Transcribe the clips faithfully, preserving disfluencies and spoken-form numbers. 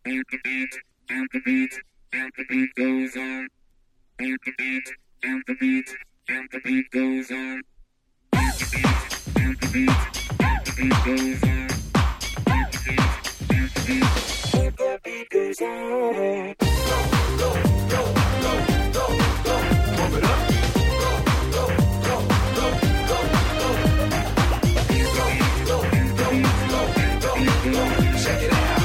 and the beat, and the beat, and the beat goes on. And the beat, and the beat, and the beat goes on. And the beat, and the beat, and the beat goes on. And the beat, and the beat, and the beat goes on. Go, go, go, go, go, go. Pump it up. Go, go, go, go, go, go. Go, go, go, go, go, go. Check it out.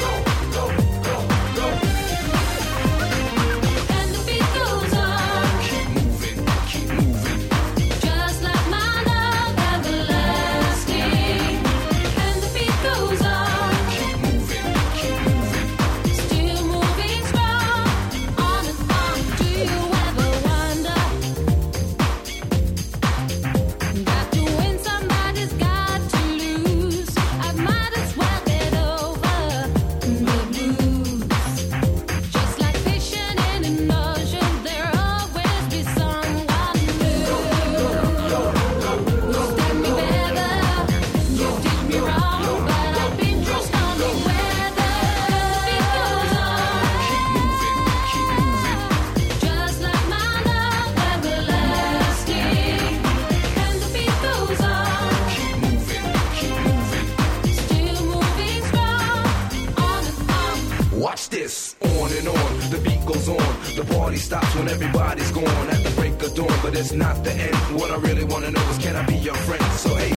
Stops when everybody's gone at the break of dawn, but it's not the end. What I really want to know is, can I be your friend? So hey,